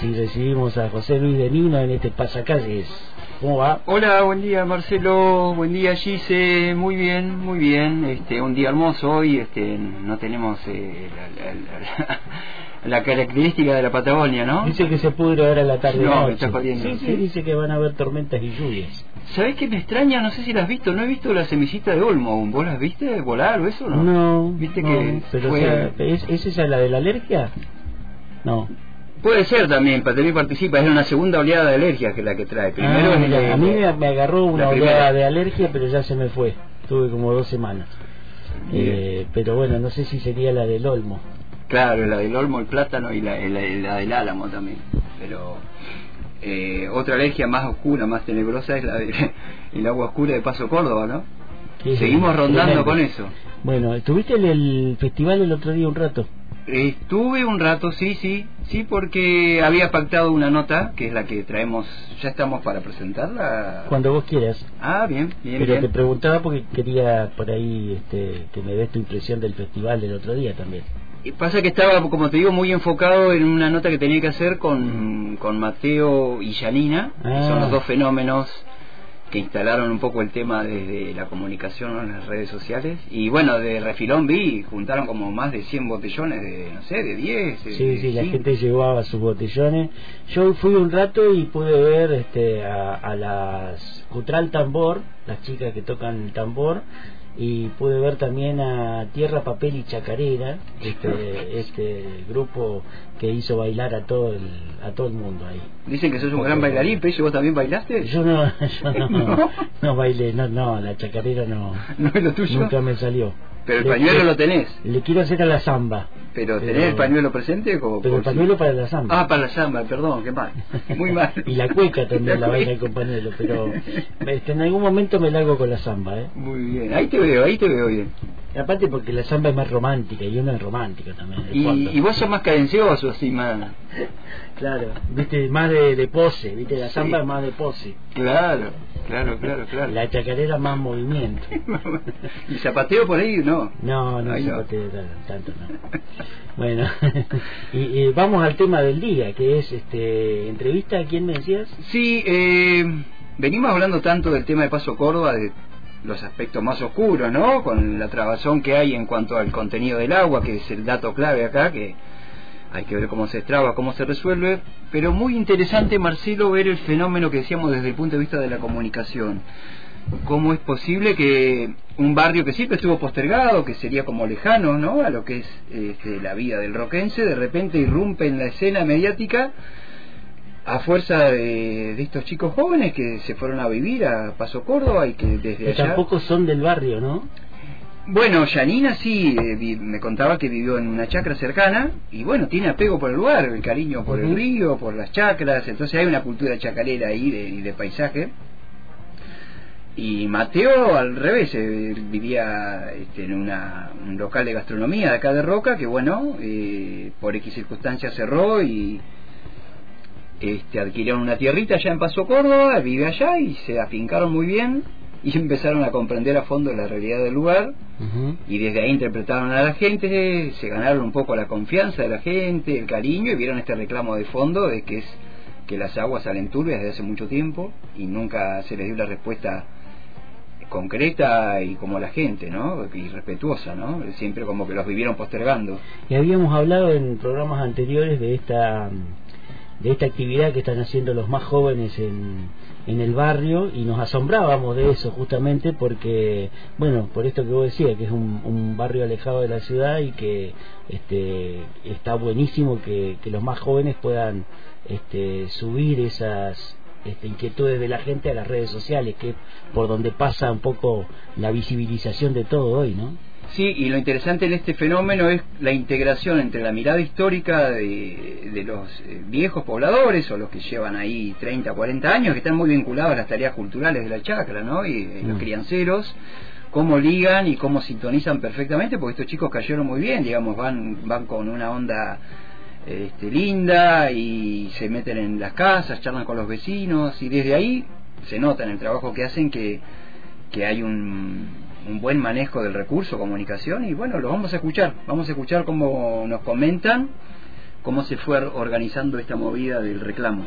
y recibimos a José Luis de Nino en este Pasacalles. ¿Cómo va? Hola, buen día Marcelo, buen día Gise, muy bien, muy bien. Un día hermoso hoy, no tenemos la característica de la Patagonia, ¿no? Dice que se pudre ahora la tarde. No, noche. me está jodiendo. Sí, dice que van a haber tormentas y lluvias. ¿Sabés qué me extraña? No sé si la has visto, no he visto la semillita de olmo aún. ¿Vos las viste volar o eso, no? No, ¿Viste no, que pero fue... o sea, ¿es esa la de la alergia? No. Puede ser también, también participa, es una segunda oleada de alergias que la que trae. Primero a mí me agarró una oleada de alergia, pero ya se me fue. Tuve como 2 semanas. Pero bueno, no sé si sería la del olmo. Claro, la del olmo, el plátano y la del álamo también. Pero otra alergia más oscura, más tenebrosa es la del agua oscura de Paso Córdoba, ¿no? Seguimos rondando con eso. Bueno, ¿estuviste en el festival el otro día un rato? Estuve un rato, sí, porque había pactado una nota, que es la que traemos, ya estamos para presentarla. Cuando vos quieras. Ah, bien. Pero te preguntaba porque quería por ahí que me des tu impresión del festival del otro día también. Y pasa que estaba, como te digo, muy enfocado en una nota que tenía que hacer con Mateo y Janina, que son los dos fenómenos que instalaron un poco el tema desde la comunicación en las redes sociales. Y bueno, de refilón juntaron como más de 100 botellones de 10. Sí, la gente llevaba sus botellones. Yo fui un rato y pude ver a las Cutral Tambor, las chicas que tocan el tambor, y pude ver también a Tierra, Papel y Chacarera, este grupo que hizo bailar a todo el mundo ahí. Dicen que sos un gran bailarín, pero ¿vos también bailaste? Yo no bailé, no, la chacarera no. ¿No es lo tuyo? Nunca me salió. Pero el pañuelo lo tenés. Le quiero hacer a la samba. ¿Pero tenés el pañuelo presente? Pero el pañuelo para la samba. Ah, para la samba, perdón, qué mal. Muy mal. Y la cueca también la baila con pañuelo, pero en algún momento me largo con la samba, ¿eh? Muy bien, ahí te veo bien. Y aparte porque la samba es más romántica y uno es romántico también. Y vos sos más cadencioso, así más... Claro, viste, más de pose, viste, la samba es más de pose. Claro. La chacarera más movimiento. ¿Y zapateo por ahí? No, zapateo tanto no. Bueno, y vamos al tema del día, que es entrevista. ¿A quién me decías? Sí, venimos hablando tanto del tema de Paso Córdoba, de los aspectos más oscuros, ¿no? Con la trabazón que hay en cuanto al contenido del agua, que es el dato clave acá, que hay que ver cómo se extraba, cómo se resuelve, pero muy interesante, Marcelo, ver el fenómeno que decíamos desde el punto de vista de la comunicación. ¿Cómo es posible que un barrio que siempre estuvo postergado, que sería como lejano, ¿no?, a lo que es la vida del roquense, de repente irrumpe en la escena mediática a fuerza de estos chicos jóvenes que se fueron a vivir a Paso Córdoba y que desde allá... Tampoco son del barrio, ¿no? Bueno, Janina sí, me contaba que vivió en una chacra cercana y bueno, tiene apego por el lugar, el cariño por el río, por las chacras, entonces hay una cultura chacarera ahí de paisaje. Y Mateo al revés, vivía en un local de gastronomía de acá de Roca, que bueno, por X circunstancias cerró y adquirieron una tierrita allá en Paso Córdoba, vive allá y se afincaron muy bien. Y empezaron a comprender a fondo la realidad del lugar, y desde ahí interpretaron a la gente, se ganaron un poco la confianza de la gente, el cariño, y vieron este reclamo de fondo de que las aguas salen turbias desde hace mucho tiempo y nunca se les dio la respuesta concreta y como a la gente, ¿no?, y respetuosa, ¿no?, siempre como que los vivieron postergando. Y habíamos hablado en programas anteriores de esta actividad que están haciendo los más jóvenes en el barrio, y nos asombrábamos de eso justamente porque, bueno, por esto que vos decías, que es un barrio alejado de la ciudad y que está buenísimo que los más jóvenes puedan subir esas inquietudes de la gente a las redes sociales, que es por donde pasa un poco la visibilización de todo hoy, ¿no? Sí, y lo interesante en este fenómeno es la integración entre la mirada histórica de los viejos pobladores, o los que llevan ahí 30, 40 años, que están muy vinculados a las tareas culturales de la chacra, ¿no?, y los crianceros, cómo ligan y cómo sintonizan perfectamente, porque estos chicos cayeron muy bien, digamos, van con una onda linda y se meten en las casas, charlan con los vecinos, y desde ahí se nota en el trabajo que hacen que hay un buen manejo del recurso, comunicación, y bueno, los vamos a escuchar cómo nos comentan cómo se fue organizando esta movida del reclamo.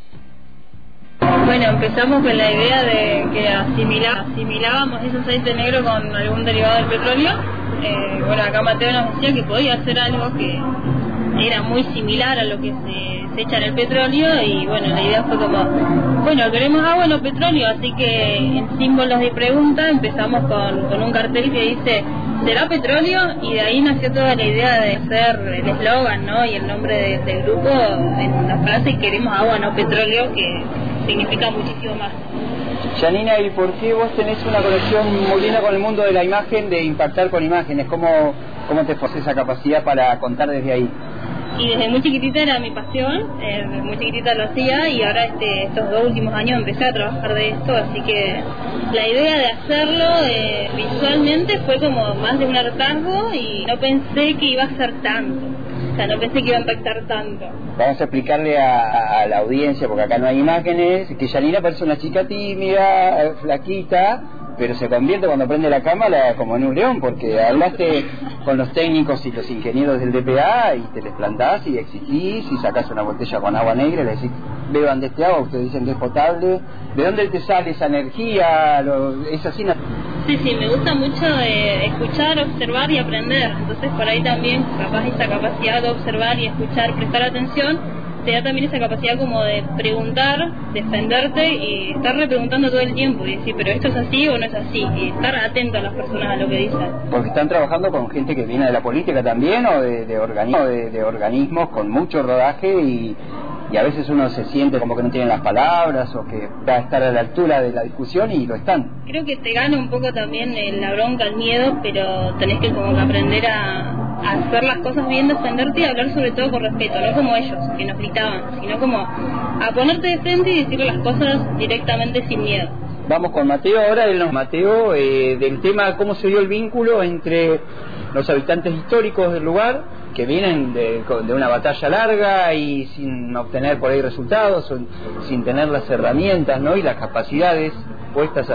Bueno, empezamos con la idea de que asimilábamos ese aceite negro con algún derivado del petróleo. Bueno, acá Mateo nos decía que podía hacer algo que era muy similar a lo que se echa en el petróleo, y bueno, la idea fue como, bueno, queremos agua no petróleo, así que en símbolos de pregunta empezamos con un cartel que dice ¿será petróleo? Y de ahí nació toda la idea de hacer el eslogan, ¿no? Y el nombre del grupo en la frase queremos agua no petróleo, que significa muchísimo más. Janina, ¿y por qué vos tenés una conexión muy linda con el mundo de la imagen, de impactar con imágenes? ¿Cómo te posee esa capacidad para contar desde ahí? Y desde muy chiquitita era mi pasión, muy chiquitita lo hacía, y ahora estos 2 últimos años empecé a trabajar de esto, así que la idea de hacerlo visualmente fue como más de un hartazgo, y no pensé que iba a ser tanto, o sea, no pensé que iba a impactar tanto. Vamos a explicarle a la audiencia, porque acá no hay imágenes, que Janina parece una chica tímida, flaquita, pero se convierte cuando prende la cámara como en un león, porque hablaste con los técnicos y los ingenieros del DPA y te les plantás y exigís y sacás una botella con agua negra y le decís, beban de este agua, ustedes dicen que es potable. ¿De dónde te sale esa energía? ¿Es así? Sí, me gusta mucho escuchar, observar y aprender, entonces por ahí también capaz esa capacidad de observar y escuchar, prestar atención, te da también esa capacidad como de preguntar, defenderte y estar repreguntando todo el tiempo y decir, pero esto es así o no es así, y estar atento a las personas a lo que dicen. Porque están trabajando con gente que viene de la política también, o de organismos con mucho rodaje, y a veces uno se siente como que no tiene las palabras o que va a estar a la altura de la discusión, y lo están. Creo que te gana un poco también la bronca, el miedo, pero tenés que como que aprender a hacer las cosas bien, defenderte y hablar sobre todo con respeto, no como ellos, que nos gritaban, sino como a ponerte de frente y decirle las cosas directamente sin miedo. Vamos con Mateo ahora, Mateo, del tema cómo se dio el vínculo entre los habitantes históricos del lugar, que vienen de una batalla larga y sin obtener por ahí resultados, sin tener las herramientas, ¿no? Y las capacidades puestas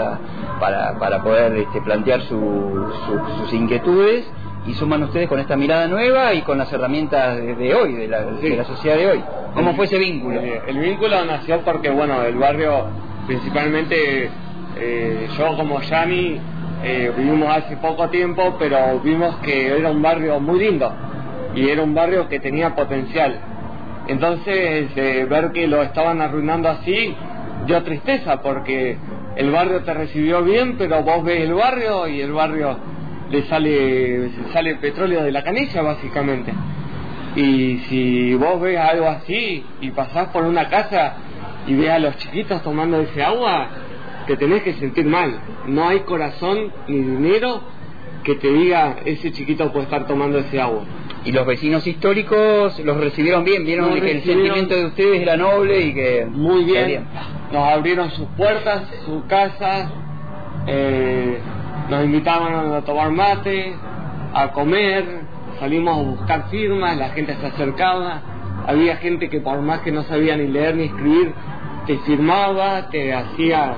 para poder plantear sus inquietudes, y suman ustedes con esta mirada nueva y con las herramientas de hoy, de la sociedad de hoy. ¿Cómo fue ese vínculo? El vínculo nació porque, bueno, el barrio, principalmente yo como Yani, vivimos hace poco tiempo, pero vimos que era un barrio muy lindo y era un barrio que tenía potencial. Entonces, ver que lo estaban arruinando así dio tristeza, porque el barrio te recibió bien, pero vos ves el barrio y el barrio le sale petróleo de la canilla, básicamente. Y si vos ves algo así y pasás por una casa y ves a los chiquitos tomando ese agua, te tenés que sentir mal. No hay corazón ni dinero que te diga ese chiquito puede estar tomando ese agua. ¿Y los vecinos históricos los recibieron bien? ¿Vieron que el sentimiento de ustedes era noble y que...? Muy bien. Nos abrieron sus puertas, sus casas, nos invitaban a tomar mate, a comer, salimos a buscar firmas, la gente se acercaba, había gente que por más que no sabía ni leer ni escribir, te firmaba, te hacía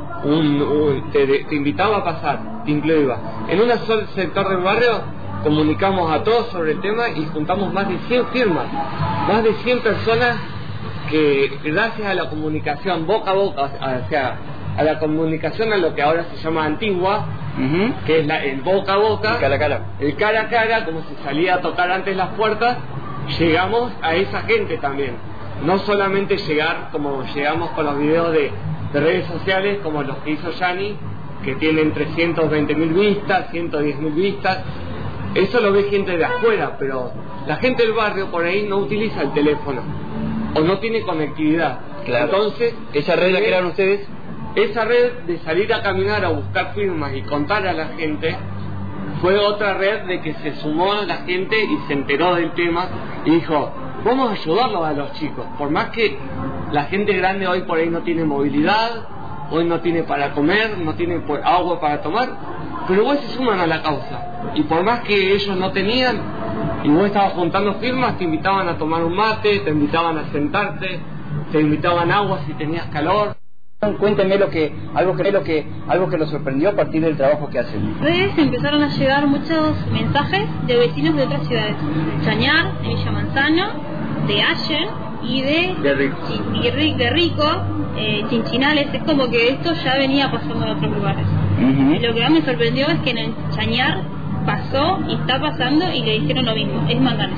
te invitaba a pasar, te incluía. En un solo sector del barrio comunicamos a todos sobre el tema y juntamos más de 100 firmas, más de 100 personas que gracias a la comunicación boca a boca, o sea, a la comunicación a lo que ahora se llama antigua, que es el boca a boca, el cara a cara, como se salía a tocar antes las puertas, llegamos a esa gente también. No solamente llegar como llegamos con los videos de redes sociales como los que hizo Yani, que tienen 320.000 vistas, 110.000 vistas. Eso lo ve gente de afuera, pero la gente del barrio por ahí no utiliza el teléfono o no tiene conectividad. Claro. Entonces, ¿esa red la crearon ustedes? Esa red de salir a caminar a buscar firmas y contar a la gente fue otra red de que se sumó a la gente y se enteró del tema y dijo, vamos a ayudarlos a los chicos, por más que la gente grande hoy por ahí no tiene movilidad, hoy no tiene para comer, no tiene agua para tomar, pero vos se suman a la causa, y por más que ellos no tenían y vos estabas juntando firmas, te invitaban a tomar un mate, te invitaban a sentarte, te invitaban agua si tenías calor. Cuéntenme algo que los sorprendió a partir del trabajo que hacen. Redes empezaron a llegar muchos mensajes de vecinos de otras ciudades, de Chañar, de Villa Manzano, de Allen y de Rico. de Rico, Chinchинales. Es como que esto ya venía pasando en otros lugares. Lo que más me sorprendió es que en el Chañar pasó y está pasando y le dijeron lo mismo, es manganés.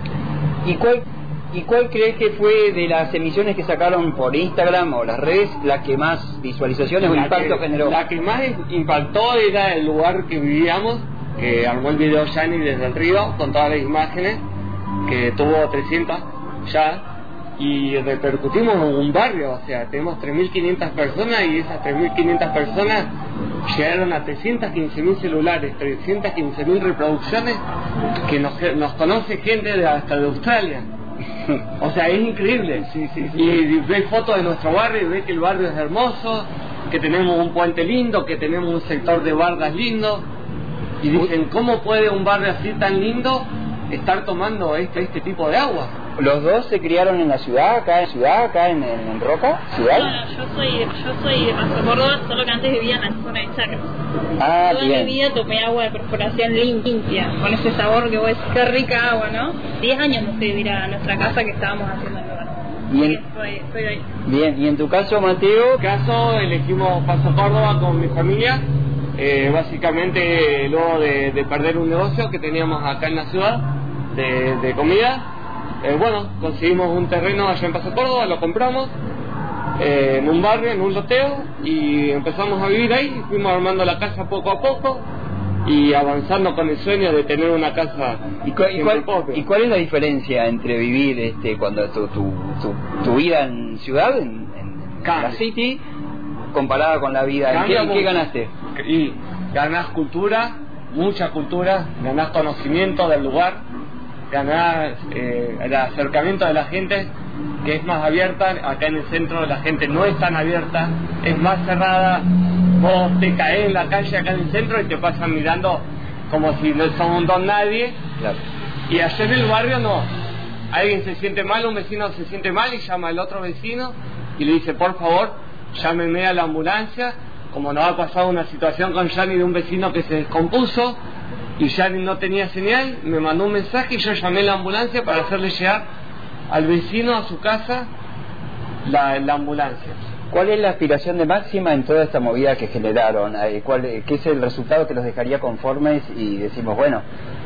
¿Y cuál crees que fue de las emisiones que sacaron por Instagram o las redes la que más visualizaciones o impacto generó? La que más impactó era el lugar que vivíamos, que armó el video Yani desde el río con todas las imágenes, que tuvo 300 ya, y repercutimos en un barrio, o sea, tenemos 3.500 personas y esas 3.500 personas llegaron a 315.000 celulares, 315.000 reproducciones, que nos conoce gente hasta de Australia. O sea, es increíble. Sí. Y ves fotos de nuestro barrio y ves que el barrio es hermoso, que tenemos un puente lindo, que tenemos un sector de bardas lindo, y dicen, ¿cómo puede un barrio así tan lindo estar tomando este tipo de agua? ¿Los dos se criaron en la ciudad, acá en Roca, ciudad? No, yo soy de Paso Córdoba, solo que antes vivía en la zona de Chacras. Toda Bien. mi vida tomé agua de perforación limpia, con ese sabor que vos decís, qué rica agua, ¿no? 10 años me fui a vivir a nuestra casa que estábamos haciendo el lugar. Soy de ahí. Bien, y en tu caso, Mateo. En mi caso, elegimos Paso Córdoba con mi familia, básicamente luego de perder un negocio que teníamos acá en la ciudad de comida. Bueno, conseguimos un terreno allá en Paso Córdoba, lo compramos en un barrio, en un loteo, y empezamos a vivir ahí. Fuimos armando la casa poco a poco y avanzando con el sueño de tener una casa. ¿Y cuál es la diferencia entre vivir cuando tu vida en ciudad, en la city, comparada con la vida? ¿En qué ganaste? Y ganás cultura, mucha cultura, ganás conocimiento del lugar, ganás el acercamiento de la gente, que es más abierta. Acá en el centro la gente no es tan abierta, es más cerrada. Vos te caes en la calle acá en el centro y te pasan mirando como si no somos un don nadie. Claro. Y allá en el barrio no. Alguien se siente mal, un vecino se siente mal y llama al otro vecino y le dice, por favor, llámeme a la ambulancia. Como nos ha pasado una situación con Yani de un vecino que se descompuso y Yani no tenía señal, me mandó un mensaje y yo llamé a la ambulancia para hacerle llegar al vecino a su casa la ambulancia. ¿Cuál es la aspiración de máxima en toda esta movida que generaron? ¿Qué es el resultado que los dejaría conformes y decimos, bueno,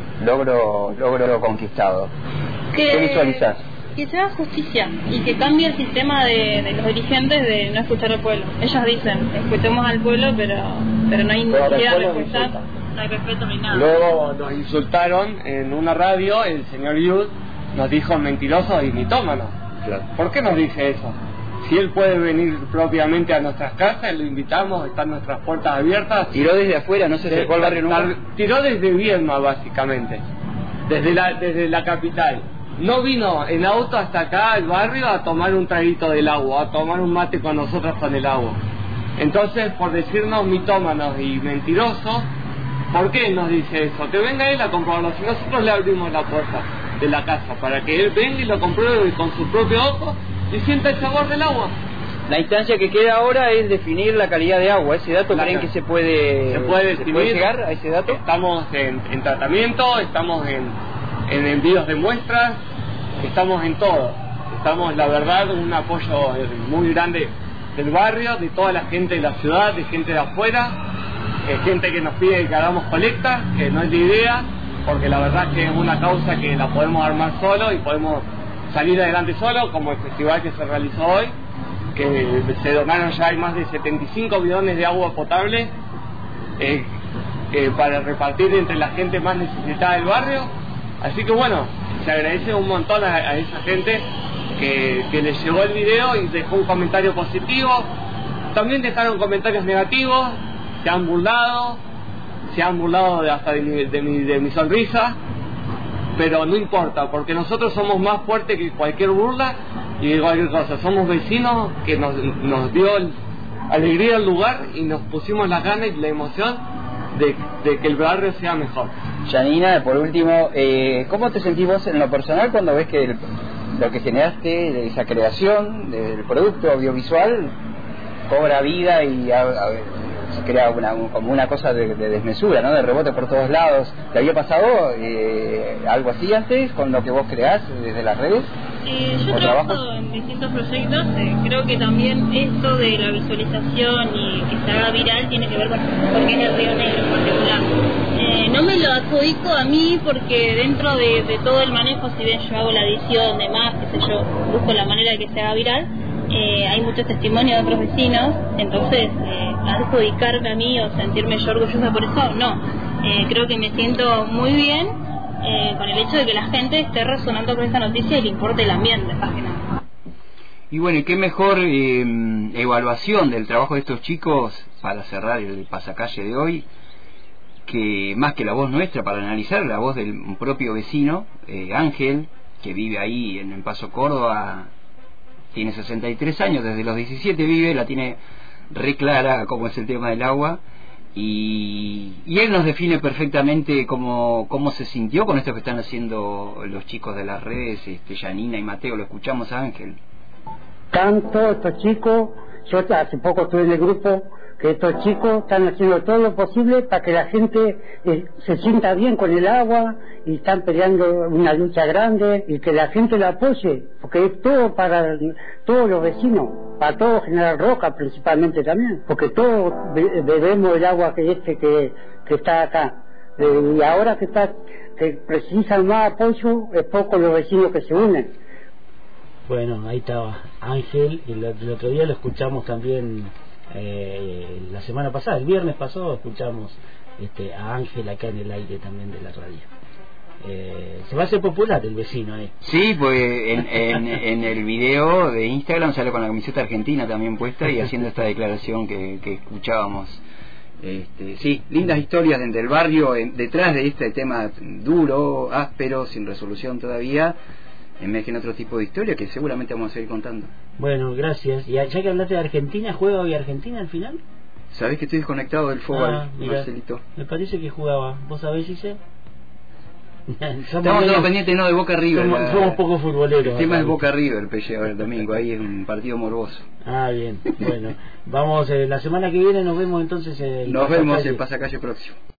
logro conquistado? ¿Qué visualizás? Que se haga justicia y que cambie el sistema de los dirigentes de no escuchar al pueblo. Ellos dicen, escuchemos al pueblo, pero no hay necesidad de escuchar, no hay respeto ni nada. Luego nos insultaron en una radio, el señor Yud nos dijo mentirosos y mitómanos. Claro. ¿Por qué nos dice eso? Si él puede venir propiamente a nuestras casas, lo invitamos, están nuestras puertas abiertas. Tiró desde afuera, no se acercó al barrio nunca. Tiró desde Viedma, básicamente, desde la capital. No vino en auto hasta acá al barrio a tomar un traguito del agua, a tomar un mate con nosotros con el agua. Entonces, por decirnos mitómanos y mentirosos, ¿por qué nos dice eso? Que venga él a comprobarlo. Si nosotros le abrimos la puerta de la casa para que él venga y lo compruebe con su propio ojo y sienta el sabor del agua. La instancia que queda ahora es definir la calidad de agua. ¿Ese dato creen que se puede llegar a ese dato? Estamos en tratamiento, estamos en envíos de muestras, estamos en todo. Estamos, la verdad, un apoyo muy grande del barrio, de toda la gente de la ciudad, de gente de afuera, gente que nos pide que hagamos colecta, que no es la idea, porque la verdad es que es una causa que la podemos armar solo y podemos salir adelante solo, como el festival que se realizó hoy, que se donaron ya, hay más de 75 bidones de agua potable para repartir entre la gente más necesitada del barrio. Así que bueno, se agradece un montón a esa gente que les llegó el video y dejó un comentario positivo. También dejaron comentarios negativos, se han burlado hasta de mi sonrisa, pero no importa, porque nosotros somos más fuertes que cualquier burla y de cualquier cosa. Somos vecinos que nos dio alegría al lugar y nos pusimos la gana y la emoción de que el barrio sea mejor. Janina, por último, ¿cómo te sentís vos en lo personal cuando ves que lo que generaste de esa creación del producto audiovisual cobra vida y se crea como una cosa de desmesura, ¿no? De rebote por todos lados? ¿Te había pasado algo así antes con lo que vos creás desde las redes? Yo trabajo en distintos proyectos, creo que también esto de la visualización y que se haga viral tiene que ver con porque es el Río Negro en particular. No me lo adjudico a mí porque dentro de todo el manejo, si bien yo hago la edición, demás, qué sé yo, busco la manera de que se haga viral, hay muchos testimonios de otros vecinos, entonces adjudicarme a mí o sentirme yo orgullosa por eso, no. Creo que me siento muy bien con el hecho de que la gente esté resonando con esta noticia y le importe el ambiente, más que nada. Y bueno, ¿y qué mejor evaluación del trabajo de estos chicos para cerrar el pasacalle de hoy? Que más que la voz nuestra para analizar, la voz del propio vecino, Ángel, que vive ahí en el Paso Córdoba, tiene 63 años, desde los 17 vive, la tiene re clara como es el tema del agua, y él nos define perfectamente cómo se sintió con esto que están haciendo los chicos de las redes, Janina y Mateo. Lo escuchamos a Ángel. Tanto estos chicos, yo hace poco estuve en el grupo, que estos chicos están haciendo todo lo posible para que la gente se sienta bien con el agua, y están peleando una lucha grande y que la gente la apoye, porque es todo para todos los vecinos, para todo General Roca principalmente también, porque todos bebemos el agua que está acá, y ahora que precisan más apoyo, es poco los vecinos que se unen. Bueno, ahí estaba Ángel, y el otro día lo escuchamos también. La semana pasada, el viernes pasado, escuchamos a Ángel acá en el aire también de la radio. Se va a hacer popular el vecino ahí. Sí, pues en el video de Instagram sale con la camiseta argentina también puesta y haciendo esta declaración que escuchábamos. Sí, lindas historias desde el barrio, detrás de este tema duro, áspero, sin resolución todavía. Emergen otro tipo de historias que seguramente vamos a seguir contando. Bueno, gracias. Y ya que hablaste de Argentina, ¿juega hoy Argentina al final? ¿Sabés que estoy desconectado del fútbol, Marcelito? Me parece que jugaba. ¿Vos sabés, Gise? Estamos todos pendientes, no, de Boca River. Somos poco futboleros. El tema es Boca River, el domingo. Ahí es un partido morboso. Ah, bien. Bueno, vamos, la semana que viene nos vemos entonces. Nos vemos en Pasacalle próximo.